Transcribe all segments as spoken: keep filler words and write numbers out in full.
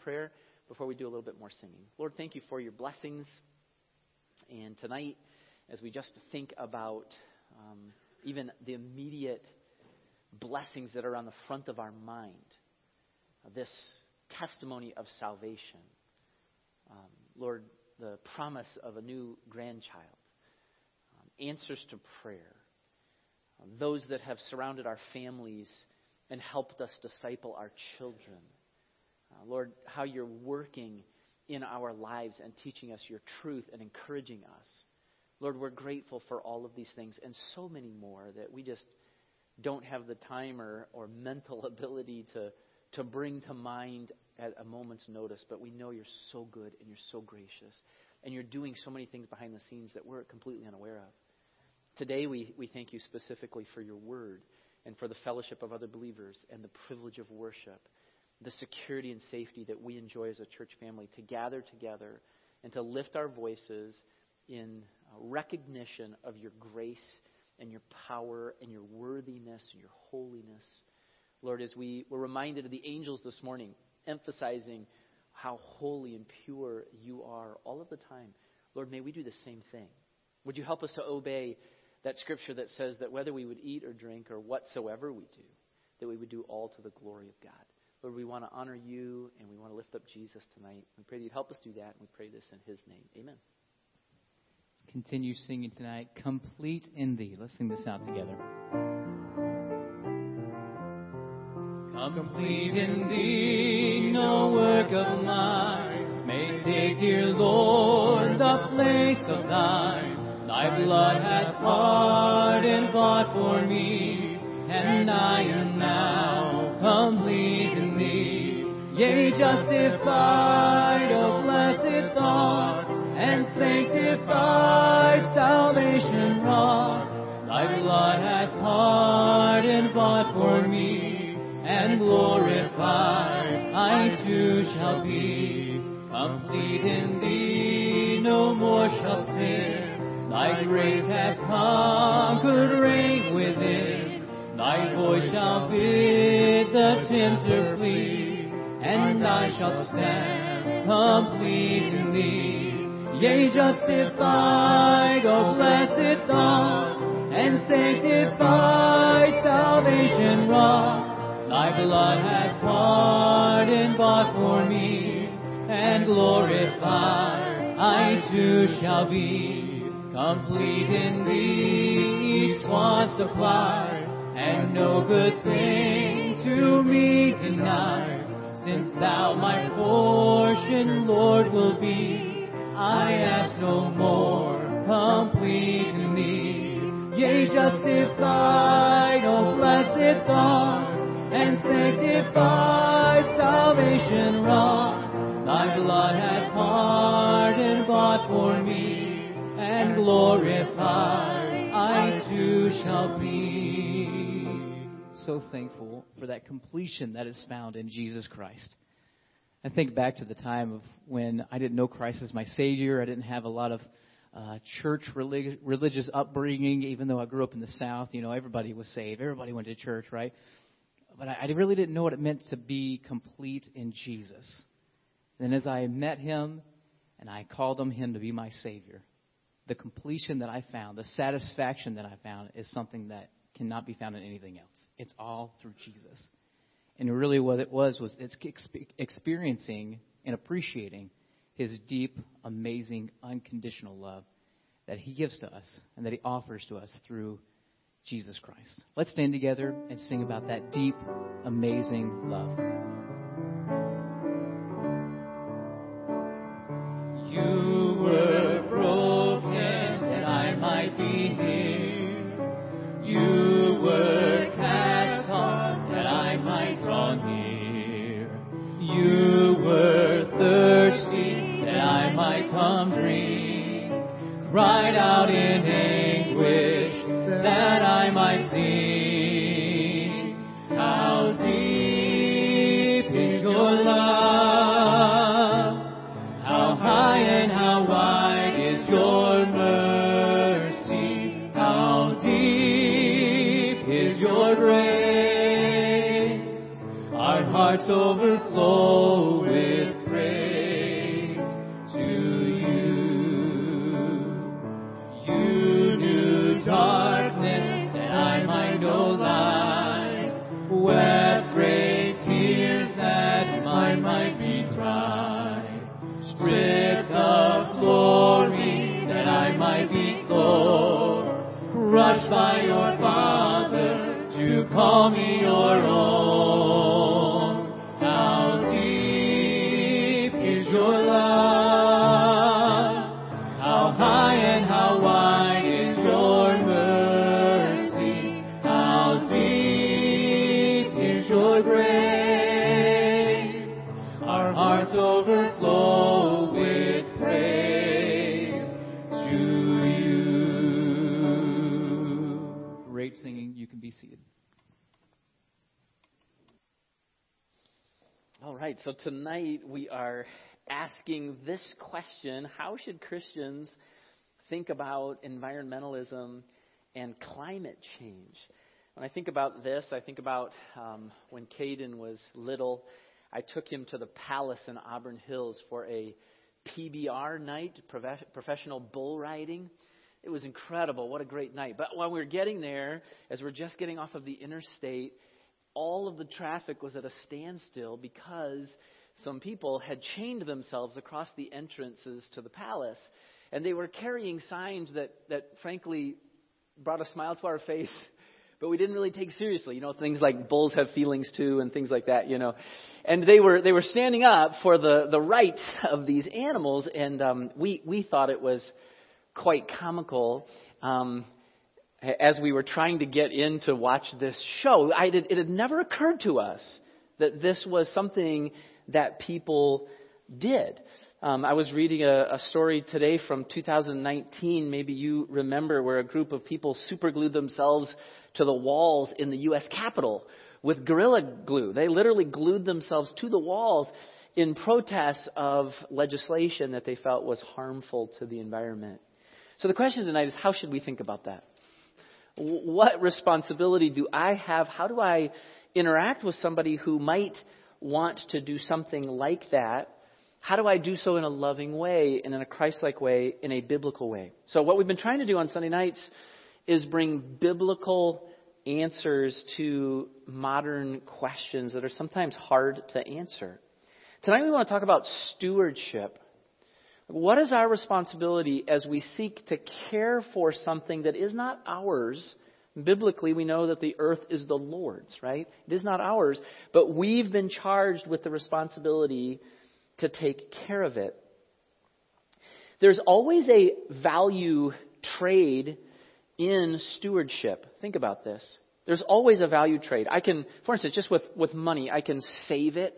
prayer before we do a little bit more singing. Lord, thank you for your blessings. And tonight, as we just think about um, even the immediate blessings that are on the front of our mind, uh, this testimony of salvation, um, Lord, the promise of a new grandchild, um, answers to prayer, uh, those that have surrounded our families and helped us disciple our children. Uh, Lord, how you're working in our lives and teaching us your truth and encouraging us. Lord, we're grateful for all of these things and so many more that we just don't have the time or, or mental ability to, to bring to mind at a moment's notice. But we know you're so good and you're so gracious. And you're doing so many things behind the scenes that we're completely unaware of. Today we, we thank you specifically for your word and for the fellowship of other believers and the privilege of worship, the security and safety that we enjoy as a church family to gather together and to lift our voices in recognition of your grace and your power and your worthiness and your holiness. Lord, as we were reminded of the angels this morning, emphasizing how holy and pure you are all of the time, Lord, may we do the same thing. Would you help us to obey that scripture that says that whether we would eat or drink or whatsoever we do, that we would do all to the glory of God. Lord, we want to honor you and we want to lift up Jesus tonight. We pray that you'd help us do that, and we pray this in his name. Amen. Let's continue singing tonight, Complete in Thee. Let's sing this out together. Complete in Thee, no work of mine may take, dear Lord, the place of Thine. Thy blood hath bought and bought for me, and I am now complete in Thee. Yea, justified, O blessed thought, and sanctified, salvation wrought. Thy blood hath bought and bought for me, and glorified I too shall be. Complete in Thee, no more shall sin. Thy grace hath conquered reign within. Thy voice shall bid the tempter flee, and I shall stand complete in Thee. Yea, justified, O blessed thought, and sanctified, salvation wrought. Thy blood hath bought and bought for me, and glorified I too shall be. Complete in Thee, each want supplied, and no good thing to me denied. Since Thou my portion, Lord, will be, I ask no more. Complete in Thee. Yea, justified, O blessed thought, and sanctified, salvation wrought. Thy blood hath bought and bought for me, and glorified I too shall be. So thankful for that completion that is found in Jesus Christ. I think back to the time of when I didn't know Christ as my Savior. I didn't have a lot of uh, church relig- religious upbringing, even though I grew up in the South. You know, everybody was saved. Everybody went to church, right? But I, I really didn't know what it meant to be complete in Jesus. And as I met Him and I called on Him to be my Savior, the completion that I found, the satisfaction that I found is something that cannot be found in anything else. It's all through Jesus. And really what it was, was it's experiencing and appreciating His deep, amazing, unconditional love that He gives to us and that He offers to us through Jesus Christ. Let's stand together and sing about that deep, amazing love. You were broken that I might be here. You were cast off that I might draw near. You were thirsty that I might come drink. Cried out in anguish that I might sing. How deep is your love? How high and how wide is your mercy? How deep is your grace? Our hearts overflow with by your Father to call me your own. How deep is your love? How high and how wide is your mercy? How deep is your grace? Our hearts overflow with praise to you. Great singing. You can be seated. All right, so tonight we are asking this question: how should Christians think about environmentalism and climate change? When I think about this, I think about um, when Caden was little. I took him to the Palace in Auburn Hills for a P B R night, prof- professional bull riding. It was incredible. What a great night. But while we were getting there, as we're just getting off of the interstate, all of the traffic was at a standstill because some people had chained themselves across the entrances to the palace. And they were carrying signs that, that frankly, brought a smile to our face, but we didn't really take seriously. You know, things like bulls have feelings too and things like that, you know. And they were they were standing up for the, the rights of these animals, and um, we, we thought it was quite comical. Um As we were trying to get in to watch this show, I did, it had never occurred to us that this was something that people did. Um, I was reading a, a story today from two thousand nineteen, maybe you remember, where a group of people superglued themselves to the walls in the U S Capitol with Gorilla Glue. They literally glued themselves to the walls in protest of legislation that they felt was harmful to the environment. So the question tonight is, how should we think about that? What responsibility do I have? How do I interact with somebody who might want to do something like that? How do I do so in a loving way and in a Christ-like way, in a biblical way? So what we've been trying to do on Sunday nights is bring biblical answers to modern questions that are sometimes hard to answer. Tonight we want to talk about stewardship. What is our responsibility as we seek to care for something that is not ours? Biblically, we know that the earth is the Lord's, right? It is not ours, but we've been charged with the responsibility to take care of it. There's always a value trade in stewardship. Think about this. There's always a value trade. I can, for instance, just with, with money, I can save it.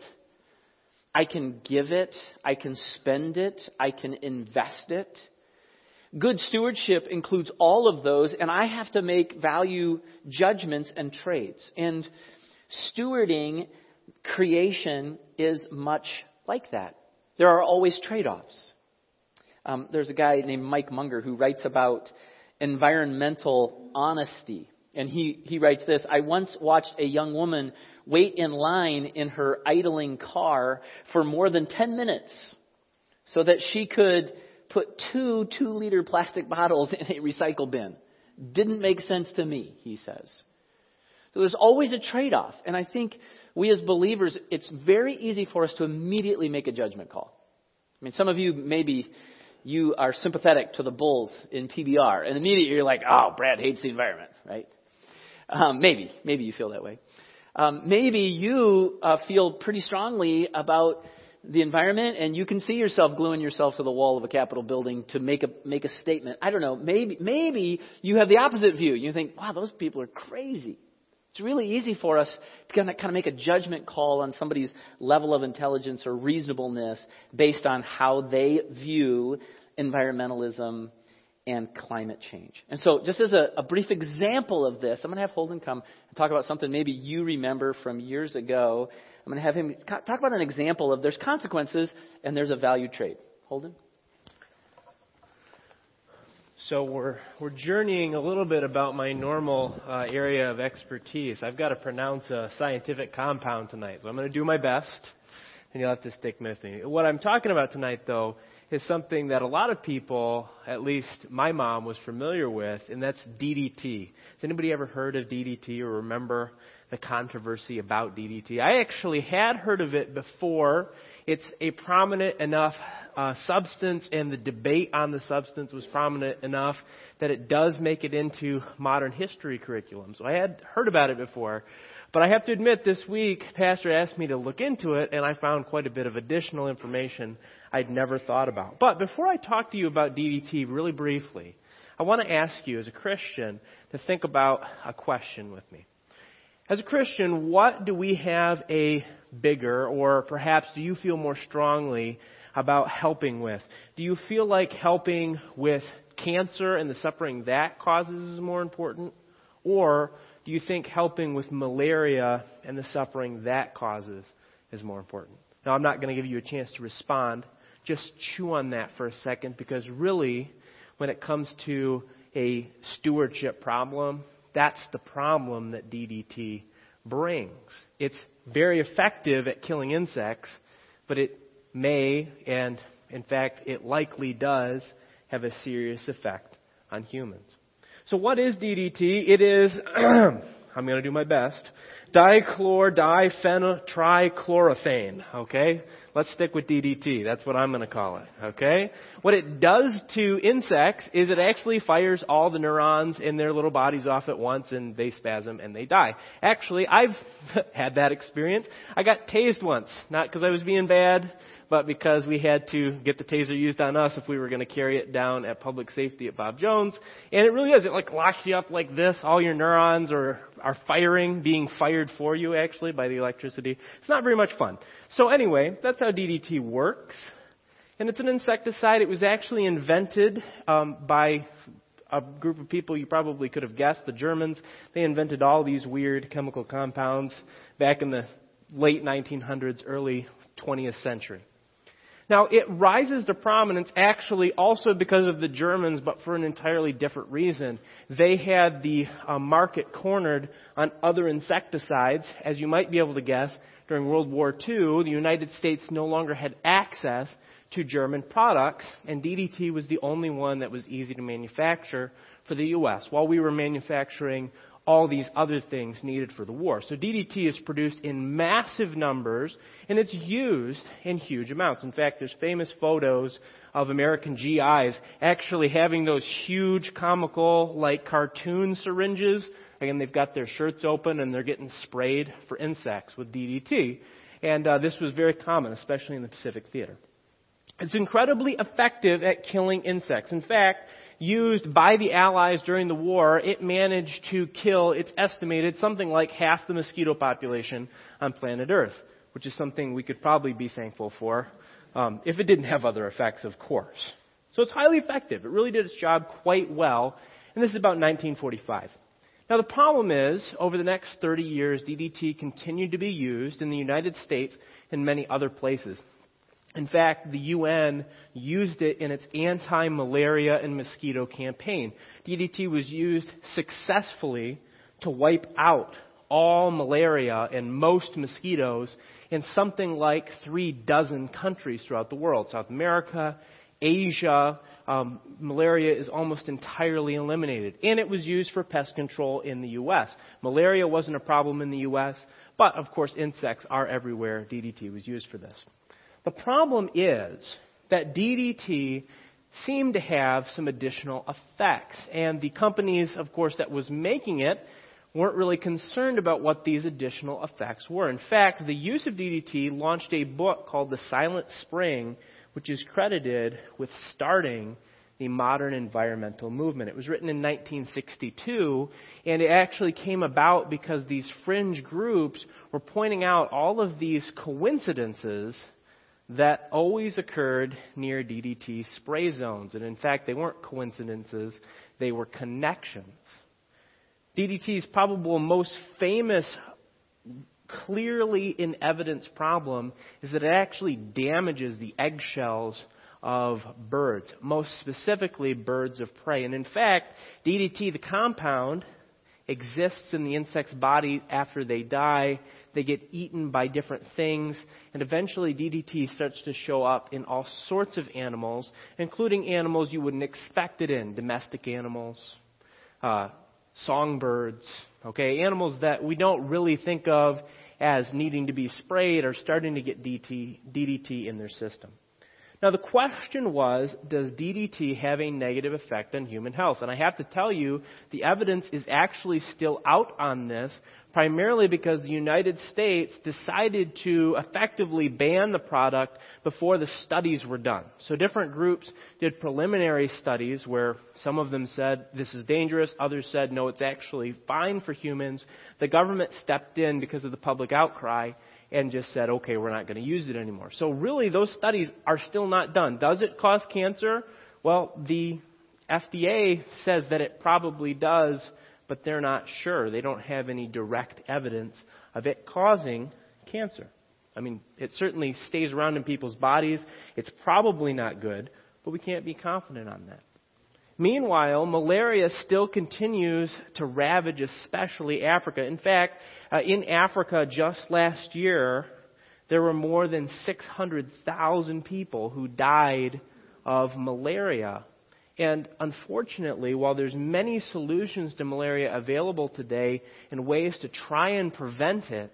I can give it, I can spend it, I can invest it. Good stewardship includes all of those, and I have to make value judgments and trades. And stewarding creation is much like that. There are always trade-offs. Um, there's a guy named Mike Munger who writes about environmental honesty. And he, he writes this: I once watched a young woman wait in line in her idling car for more than ten minutes so that she could put two two-liter plastic bottles in a recycle bin. Didn't make sense to me, he says. So there's always a trade-off. And I think we as believers, it's very easy for us to immediately make a judgment call. I mean, some of you, maybe you are sympathetic to the bulls in P B R, and immediately you're like, oh, Brad hates the environment, right? Um, maybe, maybe you feel that way. Um, maybe you uh, feel pretty strongly about the environment, and you can see yourself gluing yourself to the wall of a Capitol building to make a make a statement. I don't know. Maybe maybe you have the opposite view. You think, wow, those people are crazy. It's really easy for us to kind of, kind of make a judgment call on somebody's level of intelligence or reasonableness based on how they view environmentalism and climate change. And so just as a, a brief example of this, I'm going to have Holden come and talk about something maybe you remember from years ago. I'm going to have him talk about an example of there's consequences and there's a value trade. Holden? So we're we're journeying a little bit about my normal uh, area of expertise. I've got to pronounce a scientific compound tonight, so I'm going to do my best, and you'll have to stick with me. What I'm talking about tonight, though, is something that a lot of people, at least my mom, was familiar with, and that's D D T. Has anybody ever heard of D D T or remember the controversy about D D T. I actually had heard of it before. It's a prominent enough uh, substance, and the debate on the substance was prominent enough that it does make it into modern history curriculum. So I had heard about it before. But I have to admit, this week, Pastor asked me to look into it, and I found quite a bit of additional information I'd never thought about. But before I talk to you about D D T really briefly, I want to ask you as a Christian to think about a question with me. As a Christian, what do we have a bigger, or perhaps do you feel more strongly about helping with? Do you feel like helping with cancer and the suffering that causes is more important? Or do you think helping with malaria and the suffering that causes is more important? Now, I'm not going to give you a chance to respond. Just chew on that for a second, because really, when it comes to a stewardship problem, that's the problem that D D T brings. It's very effective at killing insects, but it may, and in fact, it likely does, have a serious effect on humans. So what is D D T? It is, I'm going to do my best, dichlor diphenyltrichloroethane, okay? Let's stick with D D T. That's what I'm going to call it, okay? What it does to insects is it actually fires all the neurons in their little bodies off at once, and they spasm and they die. Actually, I've had that experience. I got tased once, not because I was being bad, but because we had to get the taser used on us if we were going to carry it down at public safety at Bob Jones. And it really is. It like locks you up like this. All your neurons are, are firing, being fired for you actually by the electricity. It's not very much fun. So anyway, that's how D D T works. And it's an insecticide. It was actually invented um, by a group of people you probably could have guessed, the Germans. They invented all these weird chemical compounds back in the late nineteen hundreds, early twentieth century. Now, it rises to prominence actually also because of the Germans, but for an entirely different reason. They had the uh, market cornered on other insecticides. As you might be able to guess, during World War Two, the United States no longer had access to German products, and D D T was the only one that was easy to manufacture for the U S, while we were manufacturing all these other things needed for the war. So D D T is produced in massive numbers, and it's used in huge amounts. In fact, there's famous photos of American G Is actually having those huge comical, like cartoon syringes. Again, they've got their shirts open and they're getting sprayed for insects with D D T. And uh, this was very common, especially in the Pacific Theater. It's incredibly effective at killing insects. In fact, used by the Allies during the war, it managed to kill, it's estimated, something like half the mosquito population on planet Earth, which is something we could probably be thankful for, um, if it didn't have other effects, of course. So it's highly effective. It really did its job quite well, and this is about nineteen forty-five. Now the problem is, over the next thirty years, D D T continued to be used in the United States and many other places. In fact, the U N used it in its anti-malaria and mosquito campaign. D D T was used successfully to wipe out all malaria and most mosquitoes in something like three dozen countries throughout the world. South America, Asia, um, malaria is almost entirely eliminated. And it was used for pest control in the U S. Malaria wasn't a problem in the U S, but of course insects are everywhere. D D T was used for this. The problem is that D D T seemed to have some additional effects, and the companies, of course, that was making it weren't really concerned about what these additional effects were. In fact, the use of D D T launched a book called The Silent Spring, which is credited with starting the modern environmental movement. It was written in nineteen sixty-two, and it actually came about because these fringe groups were pointing out all of these coincidences that always occurred near D D T spray zones. And in fact, they weren't coincidences, they were connections. D D T's probable most famous, clearly in evidence problem is that it actually damages the eggshells of birds, most specifically birds of prey. And in fact, D D T, the compound, exists in the insect's body after they die. They get eaten by different things, and eventually D D T starts to show up in all sorts of animals, including animals you wouldn't expect it in, domestic animals, uh, songbirds, okay, animals that we don't really think of as needing to be sprayed are starting to get D D T in their system. Now the question was, does D D T have a negative effect on human health? And I have to tell you, the evidence is actually still out on this, primarily because the United States decided to effectively ban the product before the studies were done. So different groups did preliminary studies where some of them said this is dangerous, others said no, it's actually fine for humans. The government stepped in because of the public outcry and just said, okay, we're not going to use it anymore. So really, those studies are still not done. Does it cause cancer? Well, the F D A says that it probably does, but they're not sure. They don't have any direct evidence of it causing cancer. I mean, it certainly stays around in people's bodies. It's probably not good, but we can't be confident on that. Meanwhile, malaria still continues to ravage, especially Africa. In fact, uh, in Africa just last year, there were more than six hundred thousand people who died of malaria. And unfortunately, while there's many solutions to malaria available today and ways to try and prevent it,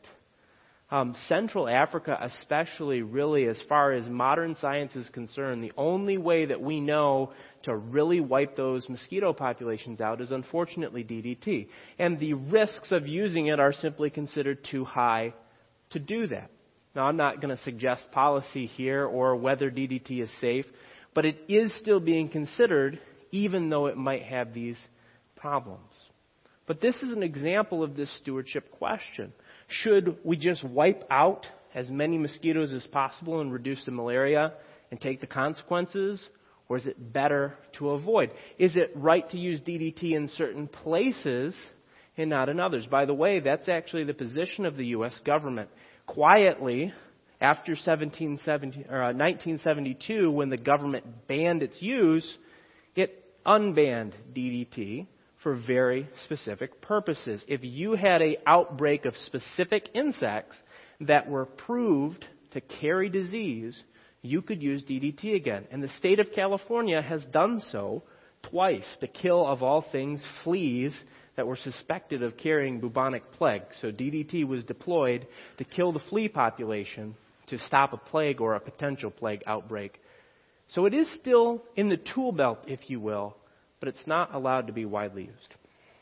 Um, Central Africa especially, really, as far as modern science is concerned, the only way that we know to really wipe those mosquito populations out is unfortunately D D T. And the risks of using it are simply considered too high to do that. Now, I'm not going to suggest policy here or whether D D T is safe, but it is still being considered even though it might have these problems. But this is an example of this stewardship question. Should we just wipe out as many mosquitoes as possible and reduce the malaria and take the consequences? Or is it better to avoid? Is it right to use D D T in certain places and not in others? By the way, that's actually the position of the U S government. Quietly, after seventeen seventy, or, uh, nineteen seventy-two, when the government banned its use, it unbanned D D T for very specific purposes. If you had an outbreak of specific insects that were proved to carry disease, you could use D D T again. And the state of California has done so twice to kill, of all things, fleas that were suspected of carrying bubonic plague. So D D T was deployed to kill the flea population to stop a plague or a potential plague outbreak. So it is still in the tool belt, if you will, but it's not allowed to be widely used.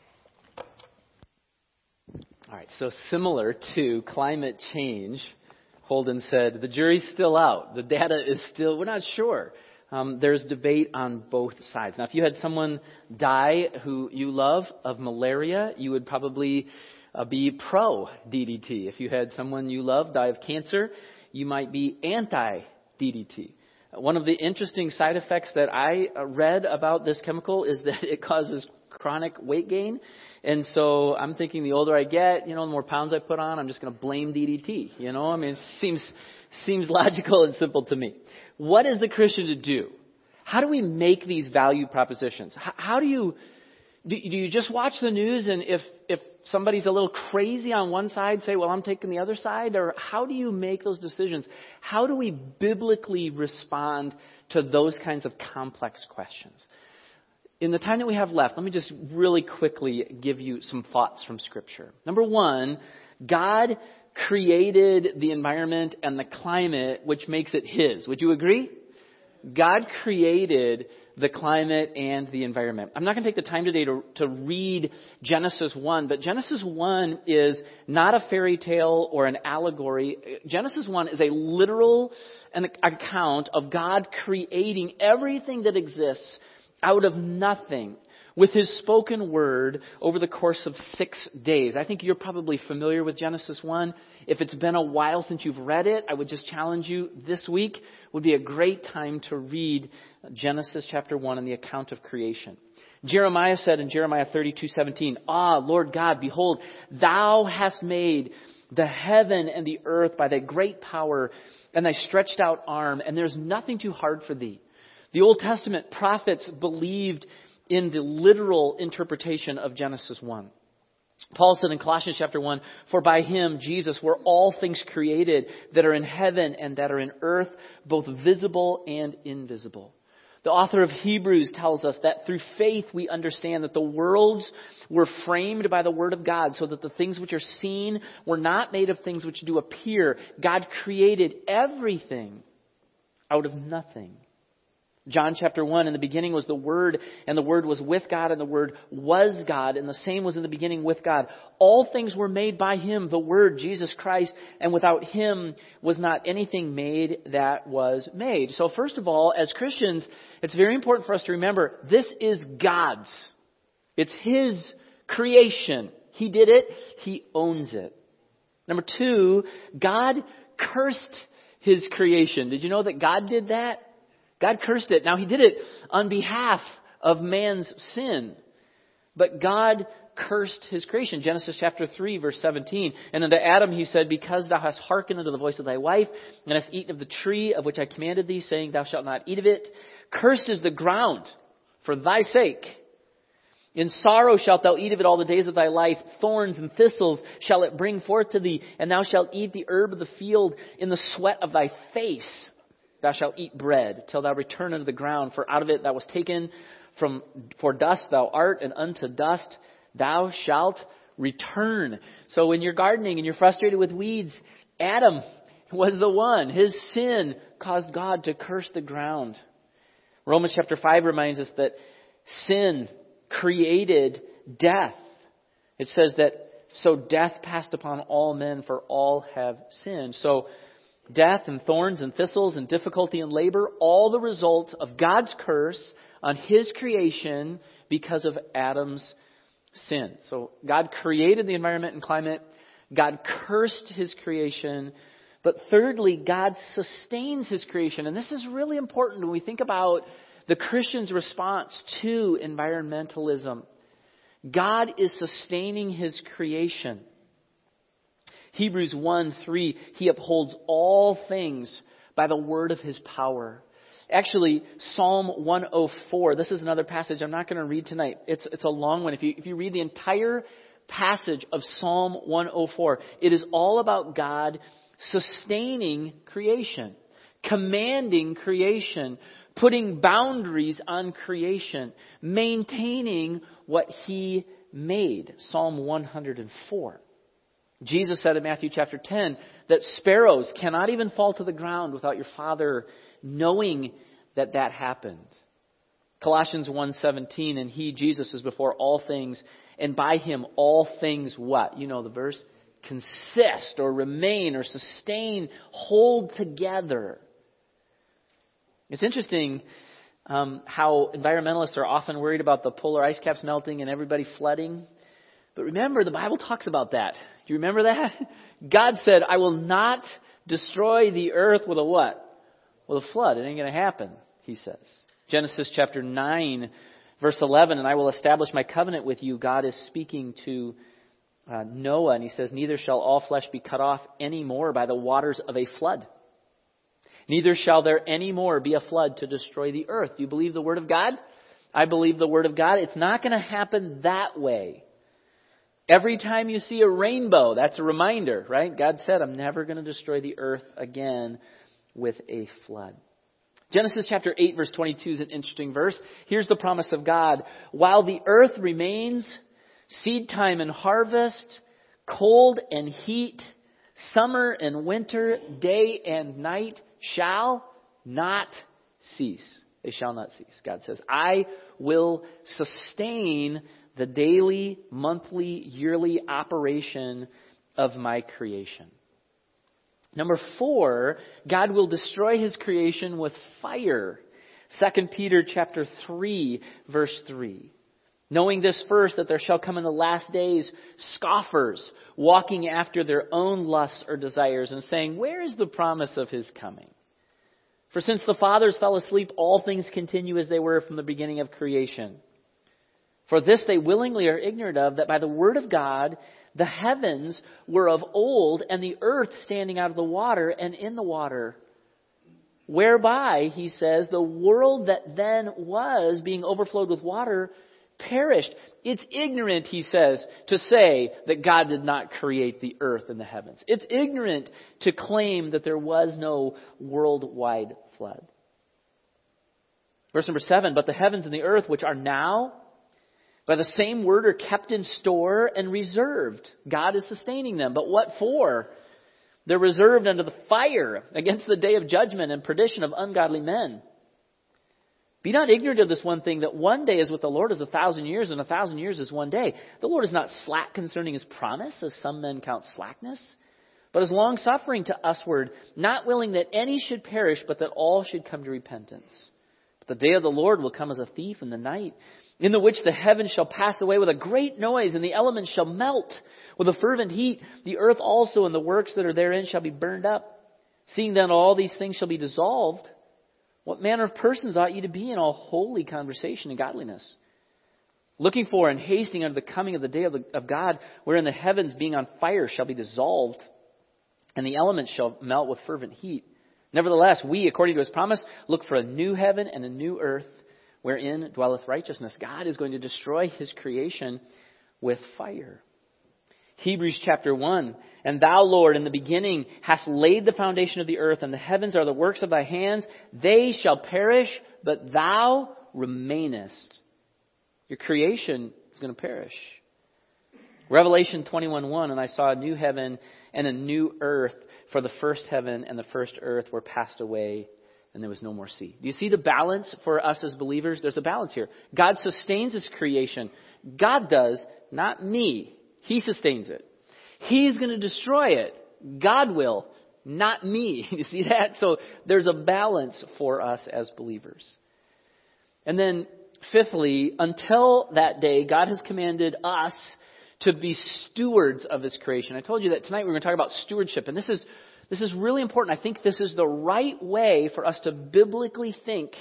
All right, so similar to climate change, Holden said, the jury's still out. The data is still, we're not sure. Um, there's debate on both sides. Now, if you had someone die who you love of malaria, you would probably uh, be pro-D D T. If you had someone you love die of cancer, you might be anti-D D T. One of the interesting side effects that I read about this chemical is that it causes chronic weight gain. And so I'm thinking the older I get, you know, the more pounds I put on, I'm just going to blame D D T. You know, I mean, it seems, seems logical and simple to me. What is the Christian to do? How do we make these value propositions? How, how do you, do, do you just watch the news and if, if somebody's a little crazy on one side, say, well, I'm taking the other side? Or how do you make those decisions? How do we biblically respond to those kinds of complex questions? In the time that we have left, let me just really quickly give you some thoughts from Scripture. Number one, God created the environment and the climate, which makes it His. Would you agree? God created the climate and the environment. I'm not going to take the time today to, to read Genesis one, but Genesis one is not a fairy tale or an allegory. Genesis one is a literal an account of God creating everything that exists out of nothing with His spoken word over the course of six days. I think you're probably familiar with Genesis one. If it's been a while since you've read it, I would just challenge you this week would be a great time to read Genesis chapter one and the account of creation. Jeremiah said in Jeremiah thirty-two seventeen, Ah, Lord God, behold, Thou hast made the heaven and the earth by Thy great power and Thy stretched out arm, and there's nothing too hard for Thee. The Old Testament prophets believed in the literal interpretation of Genesis one. Paul said in Colossians chapter one, For by Him, Jesus, were all things created that are in heaven and that are in earth, both visible and invisible. The author of Hebrews tells us that through faith we understand that the worlds were framed by the Word of God, so that the things which are seen were not made of things which do appear. God created everything out of nothing. John chapter one, in the beginning was the Word, and the Word was with God, and the Word was God, and the same was in the beginning with God. All things were made by Him, the Word, Jesus Christ, and without Him was not anything made that was made. So first of all, as Christians, it's very important for us to remember, this is God's. It's His creation. He did it. He owns it. Number two, God cursed His creation. Did you know that God did that? God cursed it. Now, He did it on behalf of man's sin. But God cursed His creation. Genesis chapter three, verse seventeen. And unto Adam He said, because thou hast hearkened unto the voice of thy wife, and hast eaten of the tree of which I commanded thee, saying, thou shalt not eat of it. Cursed is the ground for thy sake. In sorrow shalt thou eat of it all the days of thy life. Thorns and thistles shall it bring forth to thee, and thou shalt eat the herb of the field in the sweat of thy face. Thou shalt eat bread till thou return unto the ground, for out of it thou wast taken from, for dust thou art, and unto dust thou shalt return. So when you're gardening and you're frustrated with weeds, Adam was the one. His sin caused God to curse the ground. Romans chapter five reminds us that sin created death. It says that, so death passed upon all men, for all have sinned. So death and thorns and thistles and difficulty and labor, all the result of God's curse on His creation because of Adam's sin. So God created the environment and climate. God cursed His creation. But thirdly, God sustains His creation. And this is really important when we think about the Christian's response to environmentalism. God is sustaining His creation. Hebrews one three, He upholds all things by the word of His power. Actually, Psalm one oh four, this is another passage I'm not going to read tonight. It's, it's a long one. If you, if you read the entire passage of Psalm one oh four, it is all about God sustaining creation, commanding creation, putting boundaries on creation, maintaining what He made. Psalm one oh four. Jesus said in Matthew chapter ten that sparrows cannot even fall to the ground without your Father knowing that that happened. Colossians one seventeen, and He, Jesus, is before all things, and by Him all things what? You know the verse. Consist or remain or sustain, hold together. It's interesting um, how environmentalists are often worried about the polar ice caps melting and everybody flooding. But remember, the Bible talks about that. Do you remember that? God said, I will not destroy the earth with a what? With a flood. It ain't going to happen, He says. Genesis chapter nine, verse eleven, and I will establish my covenant with you. God is speaking to uh, Noah, and He says, neither shall all flesh be cut off any more by the waters of a flood. Neither shall there any more be a flood to destroy the earth. Do you believe the Word of God? I believe the Word of God. It's not going to happen that way. Every time you see a rainbow, that's a reminder, right? God said, I'm never going to destroy the earth again with a flood. Genesis chapter eight, verse twenty-two is an interesting verse. Here's the promise of God. While the earth remains, seed time and harvest, cold and heat, summer and winter, day and night shall not cease. They shall not cease. God says, I will sustain the daily, monthly, yearly operation of my creation. Number four, God will destroy His creation with fire. Second Peter chapter three, verse three. Knowing this first, that there shall come in the last days scoffers, walking after their own lusts or desires, and saying, where is the promise of His coming? For since the fathers fell asleep, all things continue as they were from the beginning of creation. For this they willingly are ignorant of, that by the word of God the heavens were of old, and the earth standing out of the water and in the water. Whereby, he says, the world that then was, being overflowed with water, perished. It's ignorant, he says, to say that God did not create the earth and the heavens. It's ignorant to claim that there was no worldwide flood. Verse number seven, but the heavens and the earth, which are now, by the same word are kept in store and reserved. God is sustaining them. But what for? They're reserved unto the fire against the day of judgment and perdition of ungodly men. Be not ignorant of this one thing, that one day is with the Lord as a thousand years, and a thousand years is one day. The Lord is not slack concerning his promise, as some men count slackness, but is long-suffering to usward, not willing that any should perish, but that all should come to repentance. But the day of the Lord will come as a thief in the night, in the which the heavens shall pass away with a great noise, and the elements shall melt with a fervent heat. The earth also and the works that are therein shall be burned up. Seeing then all these things shall be dissolved, what manner of persons ought ye to be in all holy conversation and godliness? Looking for and hasting unto the coming of the day of, the, of God, wherein the heavens being on fire shall be dissolved, and the elements shall melt with fervent heat. Nevertheless, we, according to his promise, look for a new heaven and a new earth, wherein dwelleth righteousness. God is going to destroy his creation with fire. Hebrews chapter one, and thou, Lord, in the beginning hast laid the foundation of the earth, and the heavens are the works of thy hands. They shall perish, but thou remainest. Your creation is going to perish. Revelation twenty-one one, and I saw a new heaven and a new earth, for the first heaven and the first earth were passed away, and there was no more sea. Do you see the balance for us as believers? There's a balance here. God sustains his creation. God does, not me. He sustains it. He's going to destroy it. God will, not me. You see that? So there's a balance for us as believers. And then fifthly, until that day, God has commanded us to be stewards of his creation. I told you that tonight we're going to talk about stewardship. And this is this is really important. I think this is the right way for us to biblically think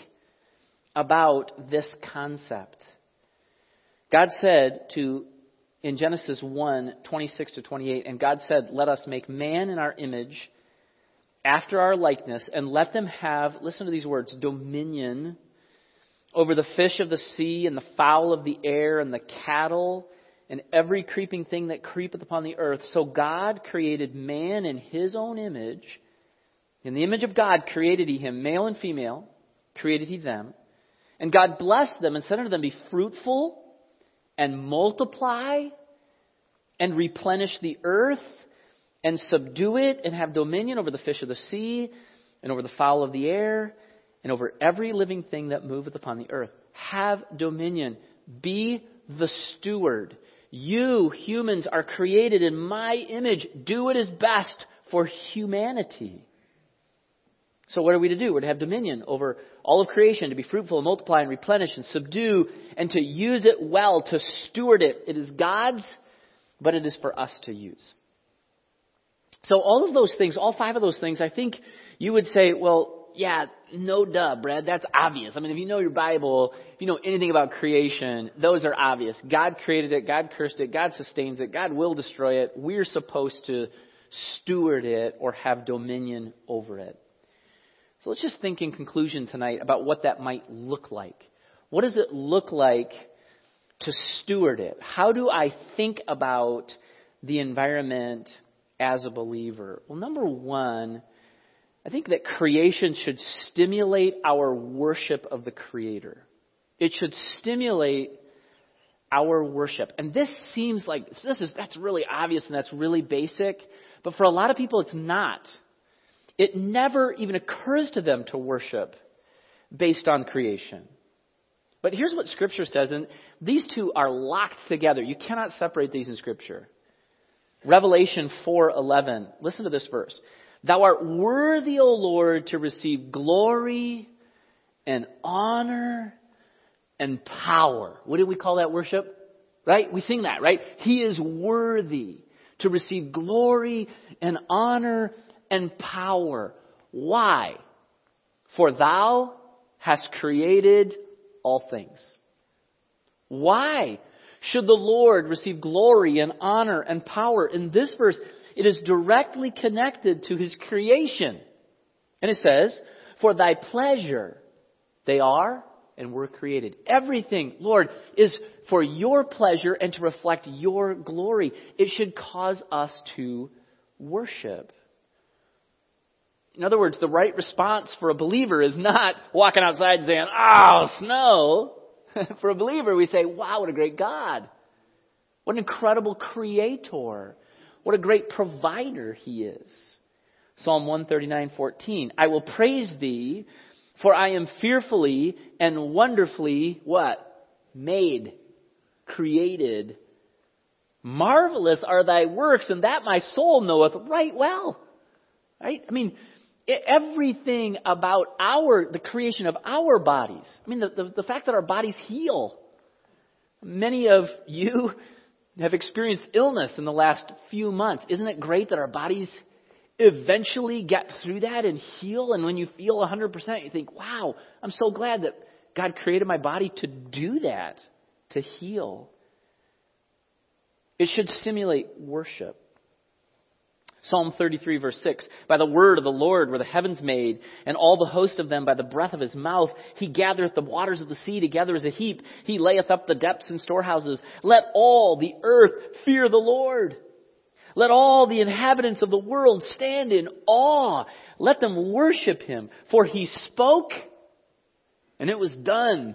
about this concept. God said to in Genesis one, twenty-six to twenty-eight, and God said, let us make man in our image, after our likeness, and let them have, listen to these words, dominion over the fish of the sea and the fowl of the air and the cattle and every creeping thing that creepeth upon the earth. So God created man in his own image. In the image of God created he him, male and female, created he them. And God blessed them and said unto them, be fruitful and multiply and replenish the earth and subdue it and have dominion over the fish of the sea and over the fowl of the air and over every living thing that moveth upon the earth. Have dominion. Be the steward. You humans are created in my image. Do what is best for humanity. So what are we to do? We're to have dominion over all of creation, to be fruitful and multiply and replenish and subdue and to use it well, to steward it. It is God's, but it is for us to use. So all of those things, all five of those things, I think you would say, well, yeah, no duh, Brad, that's obvious. I mean, if you know your Bible, if you know anything about creation, those are obvious. God created it, God cursed it, God sustains it, God will destroy it. We're supposed to steward it or have dominion over it. So let's just think in conclusion tonight about what that might look like. What does it look like to steward it? How do I think about the environment as a believer? Well, number one, I think that creation should stimulate our worship of the Creator. It should stimulate our worship. And this seems like, this is that's really obvious and that's really basic. But for a lot of people, it's not. It never even occurs to them to worship based on creation. But here's what Scripture says, and these two are locked together. You cannot separate these in Scripture. Revelation four eleven. Listen to this verse. Thou art worthy, O Lord, to receive glory and honor and power. What do we call that worship? Right? We sing that, right? He is worthy to receive glory and honor and power. Why? For thou hast created all things. Why should the Lord receive glory and honor and power? In this verse, it is directly connected to his creation. And it says, for thy pleasure they are and were created. Everything, Lord, is for your pleasure and to reflect your glory. It should cause us to worship. In other words, the right response for a believer is not walking outside and saying, oh, snow. For a believer, we say, wow, what a great God. What an incredible creator. What a great provider he is. Psalm one thirty-nine fourteen. I will praise thee, for I am fearfully and wonderfully, what? Made, created. Marvelous are thy works, and that my soul knoweth right well. Right? I mean, everything about our, the creation of our bodies. I mean, the, the, the fact that our bodies heal. Many of you have experienced illness in the last few months. Isn't it great that our bodies eventually get through that and heal? And when you feel one hundred percent, you think, wow, I'm so glad that God created my body to do that, to heal. It should stimulate worship. Psalm thirty-three, verse six. By the word of the Lord were the heavens made, and all the host of them by the breath of his mouth. He gathereth the waters of the sea together as a heap. He layeth up the depths in storehouses. Let all the earth fear the Lord. Let all the inhabitants of the world stand in awe. Let them worship him. For he spoke, and it was done.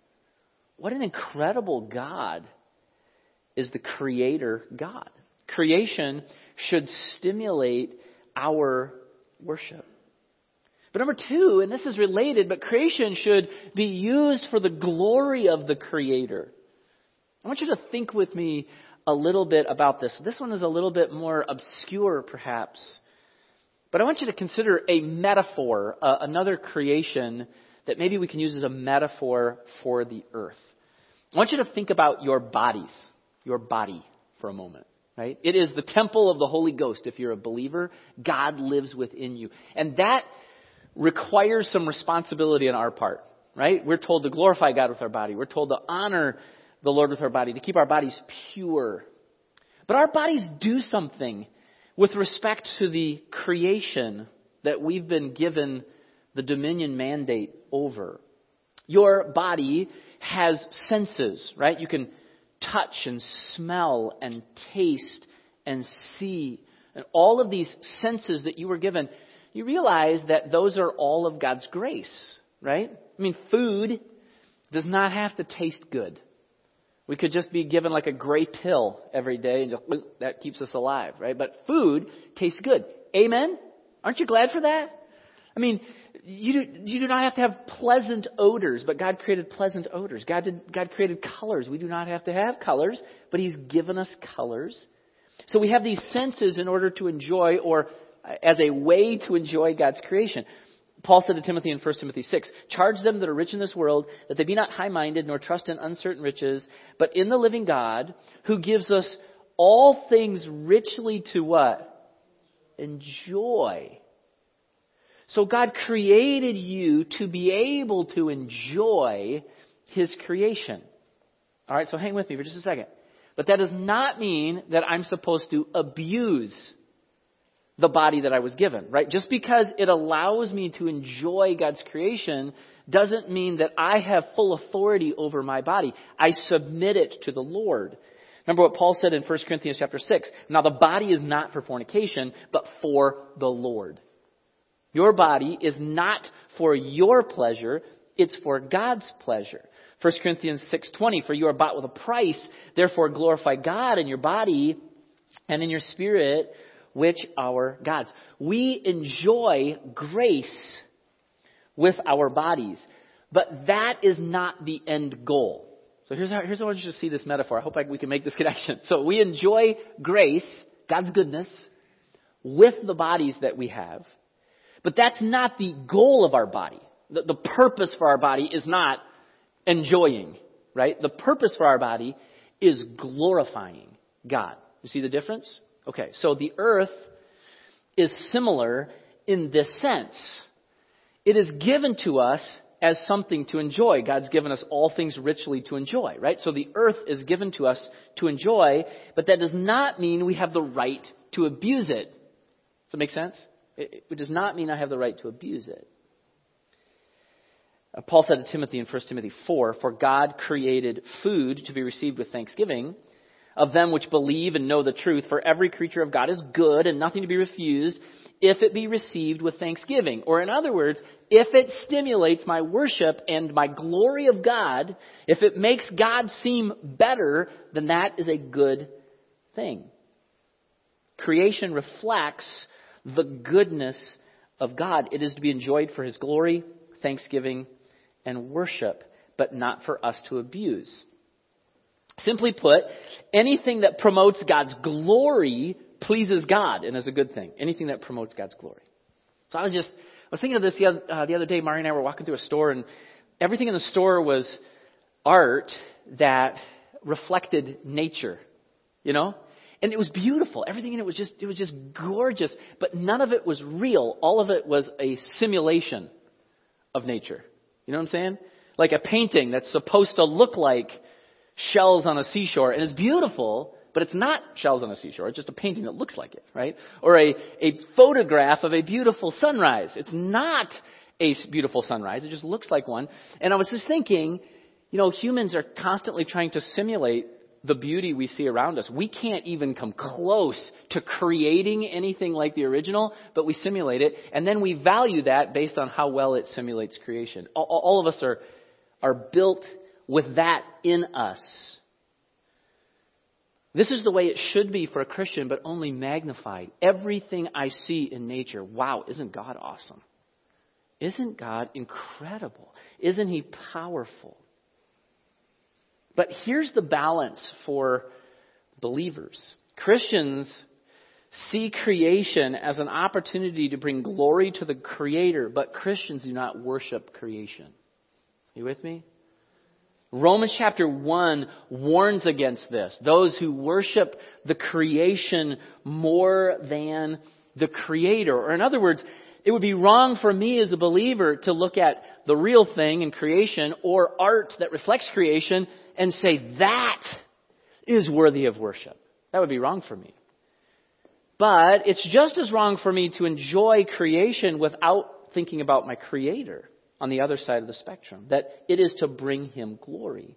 What an incredible God is the Creator God. Creation should stimulate our worship. But number two, and this is related, but creation should be used for the glory of the Creator. I want you to think with me a little bit about this. This one is a little bit more obscure, perhaps. But I want you to consider a metaphor, uh, another creation that maybe we can use as a metaphor for the earth. I want you to think about your bodies, your body for a moment. Right? It is the temple of the Holy Ghost. If you're a believer, God lives within you. And that requires some responsibility on our part. Right? We're told to glorify God with our body. We're told to honor the Lord with our body, to keep our bodies pure. But our bodies do something with respect to the creation that we've been given the dominion mandate over. Your body has senses, right? You can touch and smell and taste and see. And all of these senses that you were given, you realize that those are all of God's grace, right? I mean, food does not have to taste good. We could just be given like a gray pill every day and just, that keeps us alive, right? But food tastes good. Amen? Aren't you glad for that? I mean, you do, you do not have to have pleasant odors, but God created pleasant odors. God did, God created colors. We do not have to have colors, but He's given us colors. So we have these senses in order to enjoy, or as a way to enjoy God's creation. Paul said to Timothy in First Timothy six, charge them that are rich in this world, that they be not high-minded, nor trust in uncertain riches, but in the living God, who gives us all things richly to what? Enjoy. So God created you to be able to enjoy His creation. All right, so hang with me for just a second. But that does not mean that I'm supposed to abuse the body that I was given, right? Just because it allows me to enjoy God's creation doesn't mean that I have full authority over my body. I submit it to the Lord. Remember what Paul said in First Corinthians chapter six. Now the body is not for fornication, but for the Lord. Your body is not for your pleasure, it's for God's pleasure. First Corinthians six twenty, for you are bought with a price, therefore glorify God in your body and in your spirit, which are God's. We enjoy grace with our bodies, but that is not the end goal. So here's how, here's how I want you to see this metaphor. I hope I, we can make this connection. So we enjoy grace, God's goodness, with the bodies that we have, but that's not the goal of our body. The, the purpose for our body is not enjoying, right? The purpose for our body is glorifying God. You see the difference? Okay, so the earth is similar in this sense. It is given to us as something to enjoy. God's given us all things richly to enjoy, right? So the earth is given to us to enjoy, but that does not mean we have the right to abuse it. Does that make sense? It, it does not mean I have the right to abuse it. Uh, Paul said to Timothy in First Timothy four, for God created food to be received with thanksgiving, of them which believe and know the truth. For every creature of God is good and nothing to be refused, if it be received with thanksgiving. Or in other words, if it stimulates my worship and my glory of God, if it makes God seem better, then that is a good thing. Creation reflects the goodness of God. It is to be enjoyed for His glory, thanksgiving, and worship, but not for us to abuse. Simply put, anything that promotes God's glory pleases God and is a good thing. Anything that promotes God's glory. So I was just, I was thinking of this the other, uh, the other day. Mari and I were walking through a store, and everything in the store was art that reflected nature, you know? And it was beautiful. Everything in it was just, it was just gorgeous. But none of it was real. All of it was a simulation of nature. You know what I'm saying? Like a painting that's supposed to look like shells on a seashore. And it's beautiful, but it's not shells on a seashore. It's just a painting that looks like it, right? Or a, a photograph of a beautiful sunrise. It's not a beautiful sunrise. It just looks like one. And I was just thinking, you know, humans are constantly trying to simulate the beauty we see around us. We can't even come close to creating anything like the original, but we simulate it, and then we value that based on how well it simulates creation. All, all of us are, are built with that in us. This is the way it should be for a Christian, but only magnified. Everything I see in nature, wow, isn't God awesome? Isn't God incredible? Isn't He powerful? But here's the balance for believers. Christians see creation as an opportunity to bring glory to the Creator, but Christians do not worship creation. You with me? Romans chapter one warns against this. Those who worship the creation more than the Creator. Or in other words, it would be wrong for me as a believer to look at the real thing in creation or art that reflects creation and say that is worthy of worship. That would be wrong for me. But it's just as wrong for me to enjoy creation without thinking about my Creator on the other side of the spectrum, that it is to bring Him glory.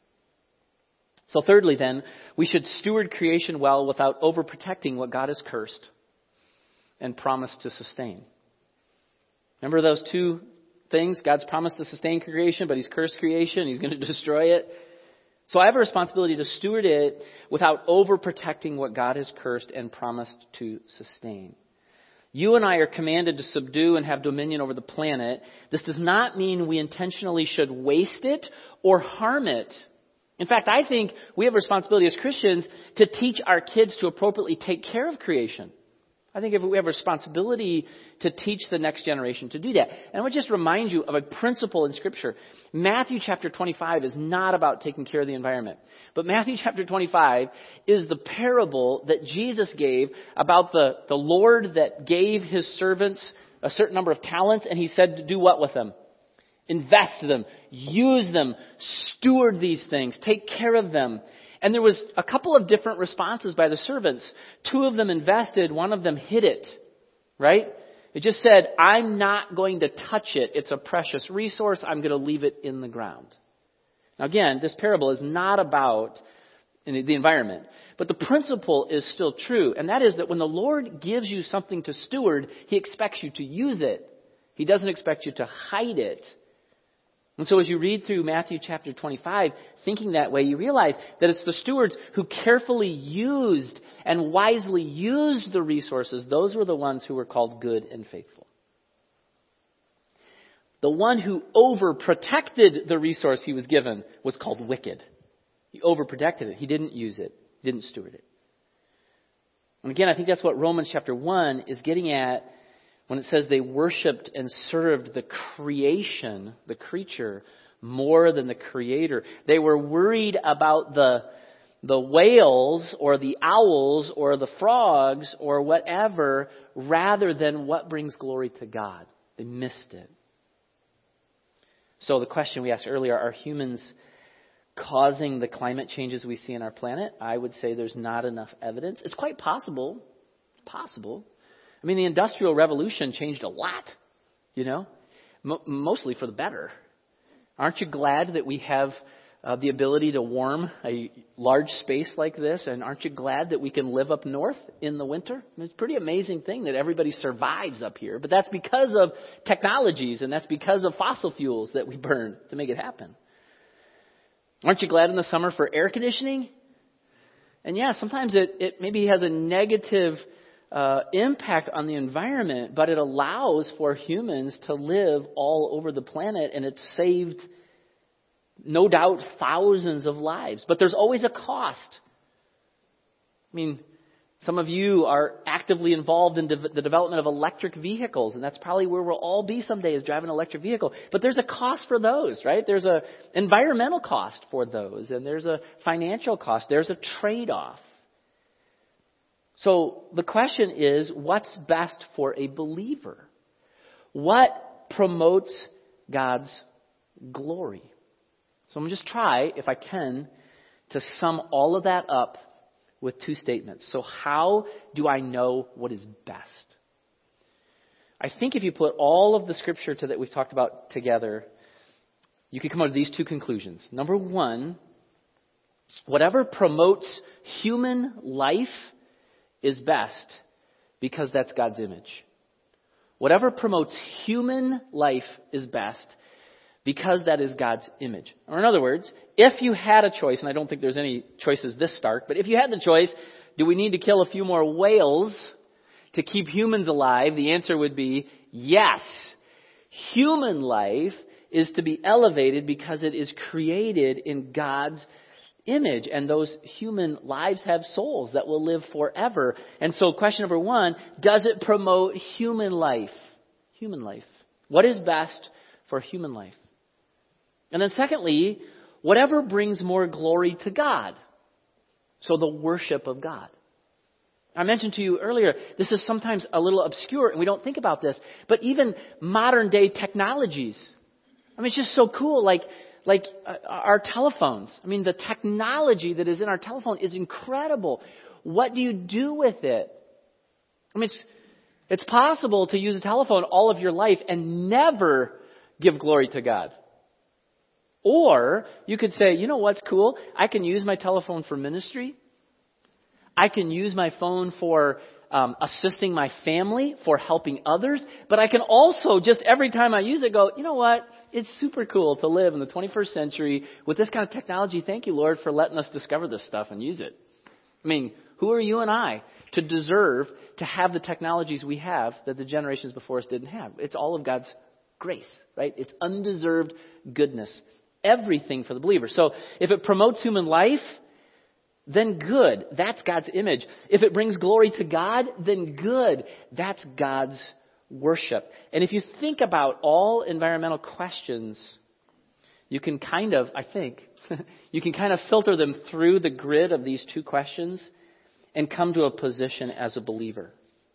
So thirdly then, we should steward creation well without overprotecting what God has cursed and promised to sustain. Remember those two things? God's promised to sustain creation, but He's cursed creation. He's going to destroy it. So I have a responsibility to steward it without overprotecting what God has cursed and promised to sustain. You and I are commanded to subdue and have dominion over the planet. This does not mean we intentionally should waste it or harm it. In fact, I think we have a responsibility as Christians to teach our kids to appropriately take care of creation. I think if we have a responsibility to teach the next generation to do that. And I would just remind you of a principle in Scripture. Matthew chapter twenty-five is not about taking care of the environment. But Matthew chapter twenty-five is the parable that Jesus gave about the, the Lord that gave His servants a certain number of talents, and He said to do what with them? Invest them, use them, steward these things, take care of them. And there was a couple of different responses by the servants. Two of them invested, one of them hid it, right? It just said, I'm not going to touch it. It's a precious resource. I'm going to leave it in the ground. Now again, this parable is not about the environment, but the principle is still true. And that is that when the Lord gives you something to steward, He expects you to use it. He doesn't expect you to hide it. And so as you read through Matthew chapter twenty-five, thinking that way, you realize that it's the stewards who carefully used and wisely used the resources. Those were the ones who were called good and faithful. The one who overprotected the resource he was given was called wicked. He overprotected it. He didn't use it. He didn't steward it. And again, I think that's what Romans chapter one is getting at when it says they worshipped and served the creation, the creature, more than the Creator. They were worried about the, the whales or the owls or the frogs or whatever rather than what brings glory to God. They missed it. So the question we asked earlier, are humans causing the climate changes we see in our planet? I would say there's not enough evidence. It's quite possible. Possible. I mean, the Industrial Revolution changed a lot, you know, M- mostly for the better. Aren't you glad that we have uh, the ability to warm a large space like this. And aren't you glad that we can live up north in the winter? I mean, it's a pretty amazing thing that everybody survives up here. But that's because of technologies, and that's because of fossil fuels that we burn to make it happen. Aren't you glad in the summer for air conditioning? And yeah, sometimes it, it maybe has a negative uh, impact on the environment, but it allows for humans to live all over the planet, and it's saved, no doubt, thousands of lives. But there's always a cost. I mean, some of you are actively involved in de- the development of electric vehicles, and that's probably where we'll all be someday, is driving an electric vehicle. But there's a cost for those, right? There's a environmental cost for those, and there's a financial cost. There's a trade-off. So the question is, what's best for a believer? What promotes God's glory? So I'm going to just try, if I can, to sum all of that up with two statements. So how do I know what is best? I think if you put all of the scripture to that we've talked about together, you can come up with these two conclusions. Number one, whatever promotes human life is best because that's God's image. Whatever promotes human life is best because that is God's image. Or in other words, if you had a choice, and I don't think there's any choices this stark, but if you had the choice, do we need to kill a few more whales to keep humans alive? The answer would be yes. Human life is to be elevated because it is created in God's image, and those human lives have souls that will live forever. And so question number one, does it promote human life? Human life. What is best for human life? And then secondly, whatever brings more glory to God. So the worship of God. I mentioned to you earlier, this is sometimes a little obscure and we don't think about this, but even modern day technologies. I mean, it's just so cool. Like, like uh, our telephones. I mean, the technology that is in our telephone is incredible. What do you do with it? I mean, it's, it's possible to use a telephone all of your life and never give glory to God. Or you could say, you know what's cool? I can use my telephone for ministry. I can use my phone for um, assisting my family, for helping others. But I can also, just every time I use it, go, you know what? It's super cool to live in the twenty-first century with this kind of technology. Thank you, Lord, for letting us discover this stuff and use it. I mean, who are you and I to deserve to have the technologies we have that the generations before us didn't have? It's all of God's grace, right? It's undeserved goodness. Everything for the believer. So if it promotes human life, then good. That's God's image. If it brings glory to God, then good. That's God's worship. And if you think about all environmental questions, you can kind of, I think, you can kind of filter them through the grid of these two questions and come to a position as a believer.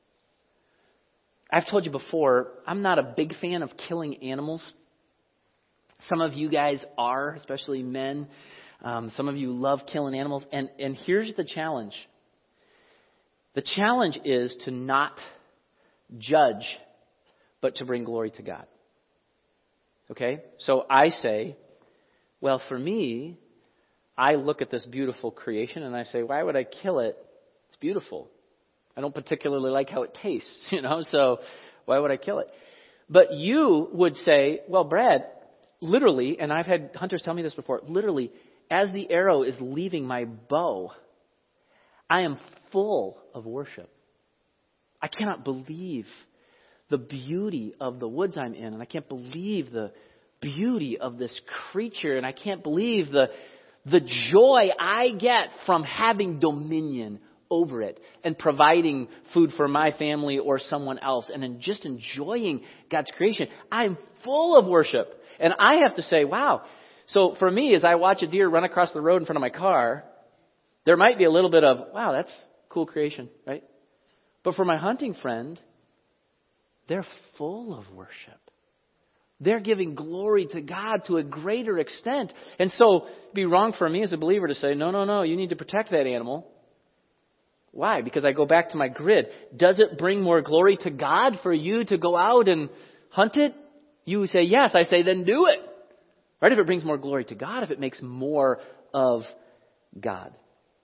I've told you before, I'm not a big fan of killing animals. Some of you guys are, especially men. Um, some of you love killing animals. And, and here's the challenge. The challenge is to not judge, but to bring glory to God. Okay? So I say, well, for me, I look at this beautiful creation and I say, why would I kill it? It's beautiful. I don't particularly like how it tastes, you know, so why would I kill it? But you would say, well, Brad, literally, and I've had hunters tell me this before, literally, as the arrow is leaving my bow, I am full of worship. I cannot believe the beauty of the woods I'm in, and I can't believe the beauty of this creature, and I can't believe the the joy I get from having dominion over it and providing food for my family or someone else, and then just enjoying God's creation. I'm full of worship. And I have to say, wow. So for me, as I watch a deer run across the road in front of my car, there might be a little bit of, wow, that's cool creation, right? But for my hunting friend, they're full of worship. They're giving glory to God to a greater extent. And so it'd be wrong for me as a believer to say, no, no, no, you need to protect that animal. Why? Because I go back to my grid. Does it bring more glory to God for you to go out and hunt it? You say, yes. I say, then do it. Right? If it brings more glory to God, if it makes more of God.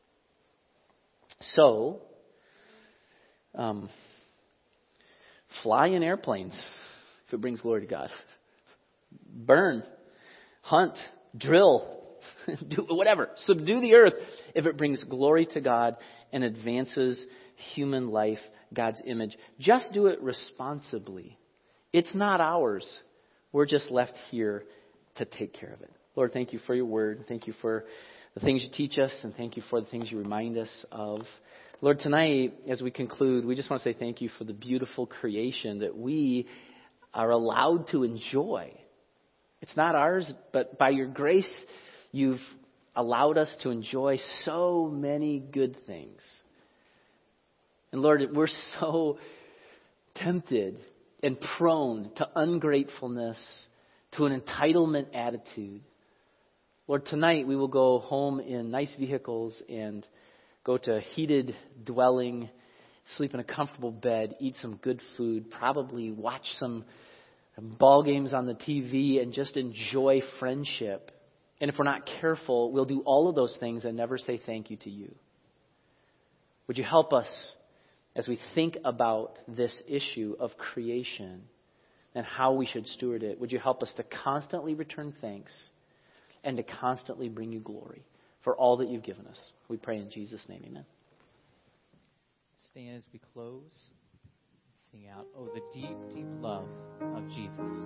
So, um, fly in airplanes if it brings glory to God. Burn, hunt, drill, do whatever. Subdue the earth if it brings glory to God and advances human life, God's image. Just do it responsibly. It's not ours. We're just left here to take care of it. Lord, thank you for your word. Thank you for the things you teach us, and thank you for the things you remind us of. Lord, tonight, as we conclude, we just want to say thank you for the beautiful creation that we are allowed to enjoy. It's not ours, but by your grace, you've allowed us to enjoy so many good things. And Lord, we're so tempted and prone to ungratefulness, to an entitlement attitude. Lord, tonight we will go home in nice vehicles and go to a heated dwelling, sleep in a comfortable bed, eat some good food, probably watch some ball games on the T V, and just enjoy friendship. And if we're not careful, we'll do all of those things and never say thank you to you. Would you help us as we think about this issue of creation and how we should steward it? Would you help us to constantly return thanks and to constantly bring you glory for all that you've given us? We pray in Jesus' name, amen. Stand as we close. Sing out, oh, the deep, deep love of Jesus.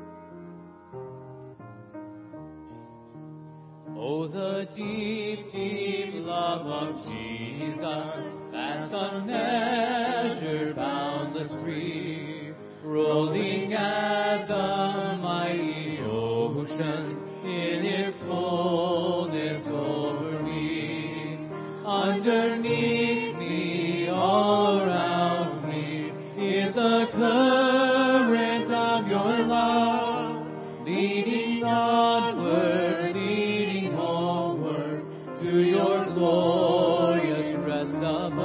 Oh, the deep, deep love of Jesus, vast, unmeasured, boundless, free, rolling as the mighty ocean in its fullness over me. Underneath me, all around me, is the current of your love, leading onward, leading homeward to your glorious rest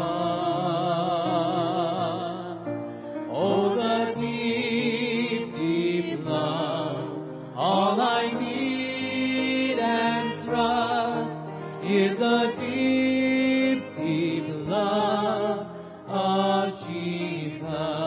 above. Oh, the deep, deep love, all I need and trust is the deep, deep love of Jesus.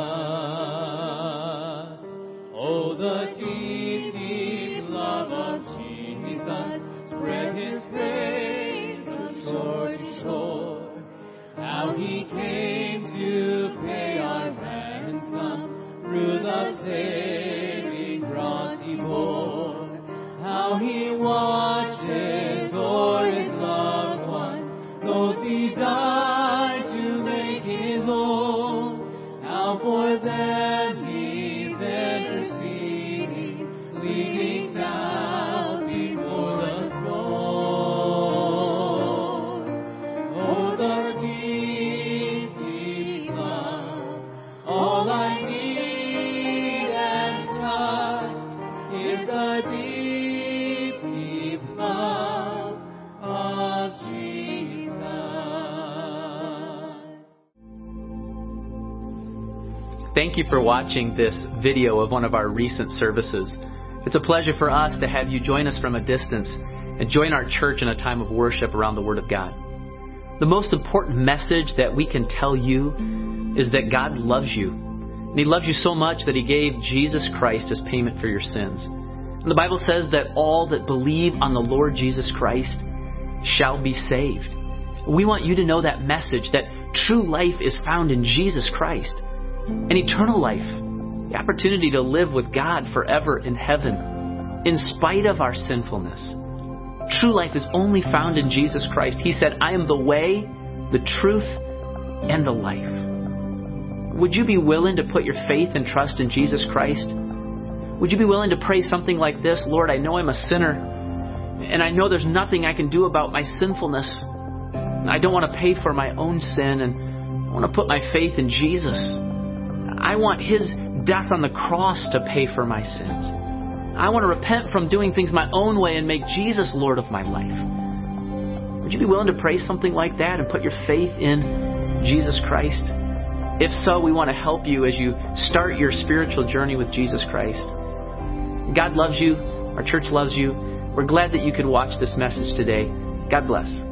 Oh, the deep, deep love of Jesus, spread his praise from shore to shore. How he came to pay our ransom through the saving cross he bore. How he watches o'er his loved ones, those he died to make his own. How for them he's interceding, leaning down before the throne. Oh, the deep, deep love, all I need and trust is the deep, deep love of Jesus. Thank you for watching this video of one of our recent services. It's a pleasure for us to have you join us from a distance and join our church in a time of worship around the Word of God. The most important message that we can tell you is that God loves you. And He loves you so much that He gave Jesus Christ as payment for your sins. And the Bible says that all that believe on the Lord Jesus Christ shall be saved. We want you to know that message, that true life is found in Jesus Christ. An eternal life, the opportunity to live with God forever in heaven, in spite of our sinfulness. True life is only found in Jesus Christ. He said, I am the way, the truth, and the life. Would you be willing to put your faith and trust in Jesus Christ? Would you be willing to pray something like this? Lord, I know I'm a sinner, and I know there's nothing I can do about my sinfulness. I don't want to pay for my own sin, and I want to put my faith in Jesus. I want His death on the cross to pay for my sins. I want to repent from doing things my own way and make Jesus Lord of my life. Would you be willing to pray something like that and put your faith in Jesus Christ? If so, we want to help you as you start your spiritual journey with Jesus Christ. God loves you. Our church loves you. We're glad that you could watch this message today. God bless.